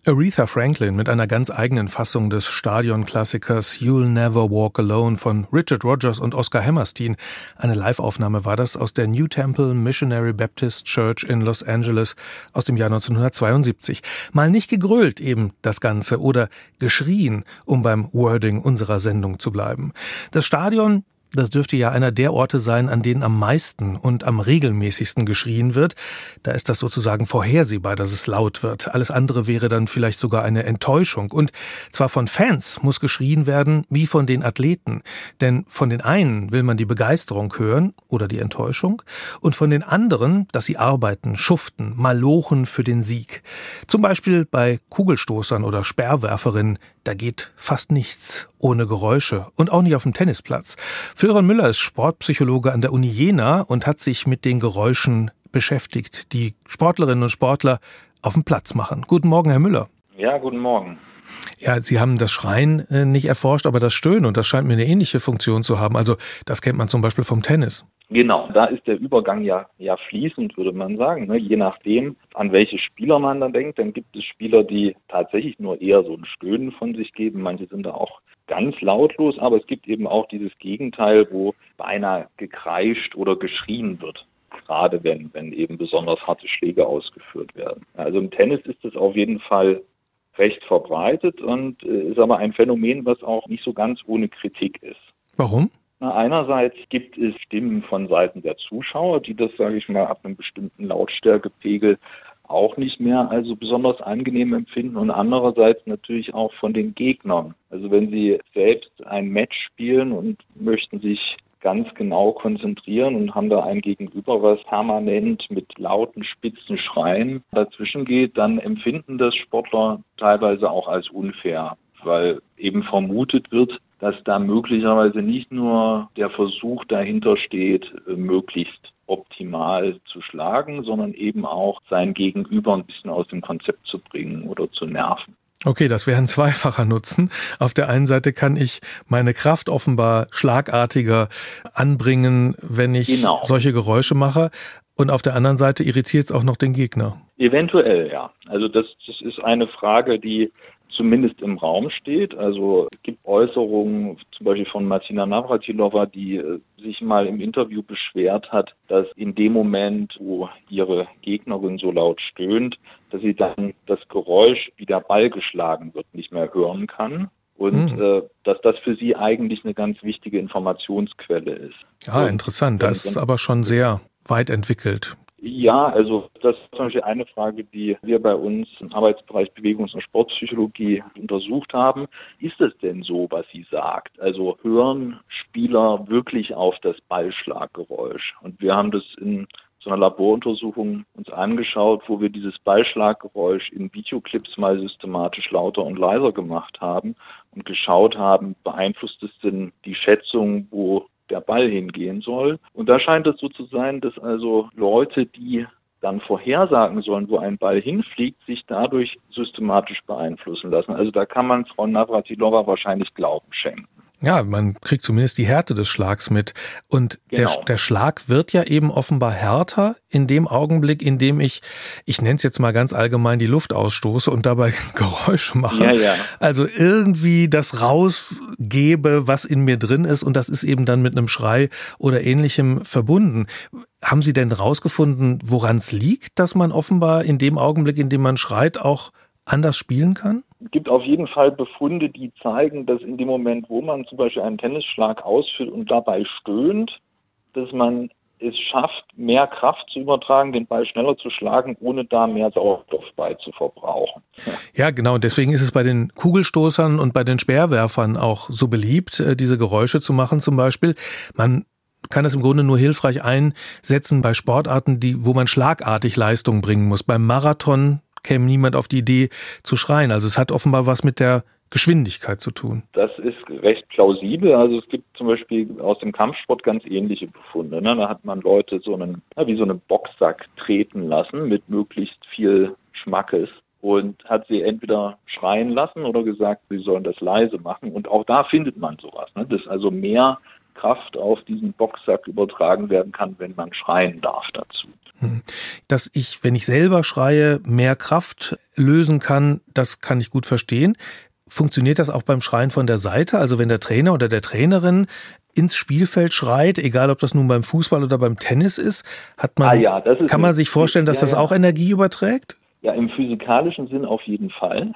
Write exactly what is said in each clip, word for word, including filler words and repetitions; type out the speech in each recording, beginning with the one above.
Aretha Franklin mit einer ganz eigenen Fassung des Stadionklassikers You'll Never Walk Alone von Richard Rodgers und Oscar Hammerstein. Eine Liveaufnahme war das aus der New Temple Missionary Baptist Church in Los Angeles aus dem Jahr neunzehnhundertzweiundsiebzig. Mal nicht gegrölt eben das Ganze oder geschrien, um beim Wording unserer Sendung zu bleiben. Das Stadion, das dürfte ja einer der Orte sein, an denen am meisten und am regelmäßigsten geschrien wird. Da ist das sozusagen vorhersehbar, dass es laut wird. Alles andere wäre dann vielleicht sogar eine Enttäuschung. Und zwar von Fans muss geschrien werden, wie von den Athleten. Denn von den einen will man die Begeisterung hören oder die Enttäuschung und von den anderen, dass sie arbeiten, schuften, malochen für den Sieg. Zum Beispiel bei Kugelstoßern oder Speerwerferinnen. Da geht fast nichts ohne Geräusche und auch nicht auf dem Tennisplatz. Florian Müller ist Sportpsychologe an der Uni Jena und hat sich mit den Geräuschen beschäftigt, die Sportlerinnen und Sportler auf dem Platz machen. Guten Morgen, Herr Müller. Ja, guten Morgen. Ja, Sie haben das Schreien nicht erforscht, aber das Stöhnen, und das scheint mir eine ähnliche Funktion zu haben. Also das kennt man zum Beispiel vom Tennis. Genau, da ist der Übergang ja, ja fließend, würde man sagen. Ne? Je nachdem, an welche Spieler man dann denkt, dann gibt es Spieler, die tatsächlich nur eher so ein Stöhnen von sich geben. Manche sind da auch ganz lautlos, aber es gibt eben auch dieses Gegenteil, wo beinahe gekreischt oder geschrien wird. Gerade wenn, wenn eben besonders harte Schläge ausgeführt werden. Also im Tennis ist es auf jeden Fall recht verbreitet und äh, ist aber ein Phänomen, was auch nicht so ganz ohne Kritik ist. Warum? Na, einerseits gibt es Stimmen von Seiten der Zuschauer, die das, sage ich mal, ab einem bestimmten Lautstärkepegel auch nicht mehr also besonders angenehm empfinden, und andererseits natürlich auch von den Gegnern. Also wenn sie selbst ein Match spielen und möchten sich ganz genau konzentrieren und haben da ein Gegenüber, was permanent mit lauten, spitzen Schreien dazwischen geht, dann empfinden das Sportler teilweise auch als unfair, weil eben vermutet wird, dass da möglicherweise nicht nur der Versuch dahinter steht, möglichst optimal zu schlagen, sondern eben auch sein Gegenüber ein bisschen aus dem Konzept zu bringen oder zu nerven. Okay, das wäre ein zweifacher Nutzen. Auf der einen Seite kann ich meine Kraft offenbar schlagartiger anbringen, wenn ich genau solche Geräusche mache. Und auf der anderen Seite irritiert es auch noch den Gegner. Eventuell, ja. Also das, das ist eine Frage, die zumindest im Raum steht. Also es gibt Äußerungen, zum Beispiel von Martina Navratilova, die äh, sich mal im Interview beschwert hat, dass in dem Moment, wo ihre Gegnerin so laut stöhnt, dass sie dann das Geräusch, wie der Ball geschlagen wird, nicht mehr hören kann. Und hm. äh, dass das für sie eigentlich eine ganz wichtige Informationsquelle ist. Ja, und interessant. Das ist aber schon sehr weit entwickelt. Ja, also das ist zum Beispiel eine Frage, die wir bei uns im Arbeitsbereich Bewegungs- und Sportpsychologie untersucht haben. Ist es denn so, was sie sagt? Also hören Spieler wirklich auf das Ballschlaggeräusch? Und wir haben das in so einer Laboruntersuchung uns angeschaut, wo wir dieses Ballschlaggeräusch in Videoclips mal systematisch lauter und leiser gemacht haben und geschaut haben, beeinflusst es denn die Schätzung, wo der Ball hingehen soll. Und da scheint es so zu sein, dass also Leute, die dann vorhersagen sollen, wo ein Ball hinfliegt, sich dadurch systematisch beeinflussen lassen. Also da kann man Frau Navratilova wahrscheinlich Glauben schenken. Ja, man kriegt zumindest die Härte des Schlags mit. Und genau. der, der Schlag wird ja eben offenbar härter in dem Augenblick, in dem ich, ich nenne es jetzt mal ganz allgemein, die Luft ausstoße und dabei Geräusche mache. Ja, ja. Also irgendwie das rausgebe, was in mir drin ist, und das ist eben dann mit einem Schrei oder Ähnlichem verbunden. Haben Sie denn rausgefunden, woran es liegt, dass man offenbar in dem Augenblick, in dem man schreit, auch anders spielen kann? Es gibt auf jeden Fall Befunde, die zeigen, dass in dem Moment, wo man zum Beispiel einen Tennisschlag ausführt und dabei stöhnt, dass man es schafft, mehr Kraft zu übertragen, den Ball schneller zu schlagen, ohne da mehr Sauerstoff bei zu verbrauchen. Ja, genau. Deswegen ist es bei den Kugelstoßern und bei den Speerwerfern auch so beliebt, diese Geräusche zu machen zum Beispiel. Man kann es im Grunde nur hilfreich einsetzen bei Sportarten, die, wo man schlagartig Leistung bringen muss. Beim Marathon käme niemand auf die Idee zu schreien. Also es hat offenbar was mit der Geschwindigkeit zu tun. Das ist recht plausibel. Also es gibt zum Beispiel aus dem Kampfsport ganz ähnliche Befunde. Ne? Da hat man Leute so einen, ja, wie so einen Boxsack treten lassen mit möglichst viel Schmackes und hat sie entweder schreien lassen oder gesagt, sie sollen das leise machen. Und auch da findet man sowas, ne? Dass also mehr Kraft auf diesen Boxsack übertragen werden kann, wenn man schreien darf dazu. Dass ich, wenn ich selber schreie, mehr Kraft lösen kann, das kann ich gut verstehen. Funktioniert das auch beim Schreien von der Seite? Also wenn der Trainer oder der Trainerin ins Spielfeld schreit, egal ob das nun beim Fußball oder beim Tennis ist, hat man, ah ja, das ist kann man sich vorstellen, dass ja, das ja. auch Energie überträgt? Ja, im physikalischen Sinn auf jeden Fall.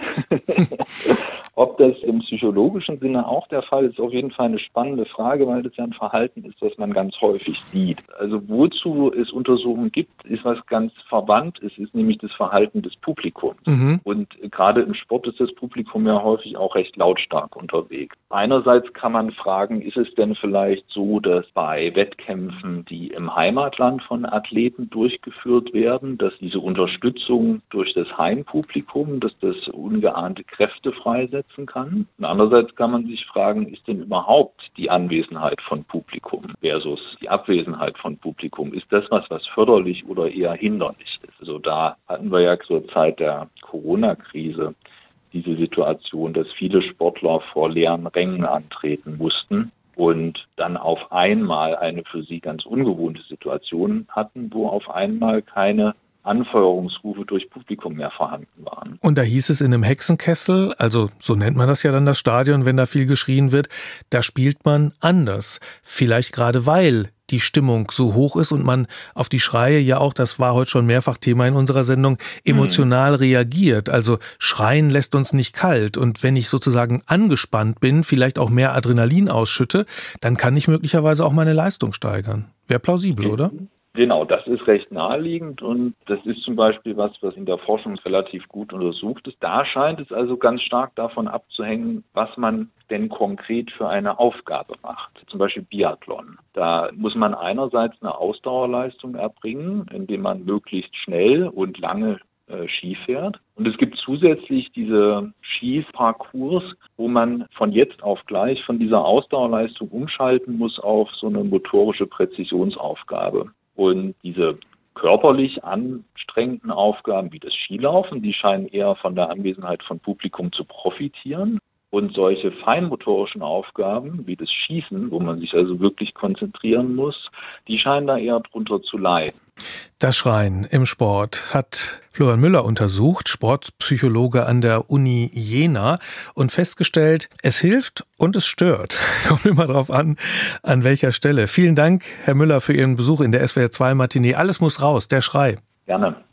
Ob das im psychologischen Sinne auch der Fall ist, ist auf jeden Fall eine spannende Frage, weil das ja ein Verhalten ist, das man ganz häufig sieht. Also wozu es Untersuchungen gibt, ist was ganz verwandt ist, ist nämlich das Verhalten des Publikums. Mhm. Und gerade im Sport ist das Publikum ja häufig auch recht lautstark unterwegs. Einerseits kann man fragen, ist es denn vielleicht so, dass bei Wettkämpfen, die im Heimatland von Athleten durchgeführt werden, dass diese Unterstützung durch das Heimpublikum, dass das ungeahnte Kräfte freisetzen kann. Und andererseits kann man sich fragen, ist denn überhaupt die Anwesenheit von Publikum versus die Abwesenheit von Publikum, ist das was, was förderlich oder eher hinderlich ist? Also da hatten wir ja zur Zeit der Corona-Krise diese Situation, dass viele Sportler vor leeren Rängen antreten mussten und dann auf einmal eine für sie ganz ungewohnte Situation hatten, wo auf einmal keine Anfeuerungsrufe durch Publikum mehr vorhanden waren. Und da hieß es in einem Hexenkessel, also so nennt man das ja dann das Stadion, wenn da viel geschrien wird, da spielt man anders. Vielleicht gerade weil die Stimmung so hoch ist und man auf die Schreie ja auch, das war heute schon mehrfach Thema in unserer Sendung, emotional mhm. reagiert. Also Schreien lässt uns nicht kalt. Und wenn ich sozusagen angespannt bin, vielleicht auch mehr Adrenalin ausschütte, dann kann ich möglicherweise auch meine Leistung steigern. Wäre plausibel, mhm. oder? Genau, das ist recht naheliegend und das ist zum Beispiel was, was in der Forschung relativ gut untersucht ist. Da scheint es also ganz stark davon abzuhängen, was man denn konkret für eine Aufgabe macht. Zum Beispiel Biathlon. Da muss man einerseits eine Ausdauerleistung erbringen, indem man möglichst schnell und lange äh, Ski fährt. Und es gibt zusätzlich diese Skiparcours, wo man von jetzt auf gleich von dieser Ausdauerleistung umschalten muss auf so eine motorische Präzisionsaufgabe. Und diese körperlich anstrengenden Aufgaben wie das Skilaufen, die scheinen eher von der Anwesenheit von Publikum zu profitieren. Und solche feinmotorischen Aufgaben wie das Schießen, wo man sich also wirklich konzentrieren muss, die scheinen da eher drunter zu leiden. Das Schreien im Sport hat Florian Müller untersucht, Sportpsychologe an der Uni Jena, und festgestellt, es hilft und es stört. Kommt immer drauf an, an welcher Stelle. Vielen Dank, Herr Müller, für Ihren Besuch in der S W R zwei Matinee. Alles muss raus, der Schrei. Gerne.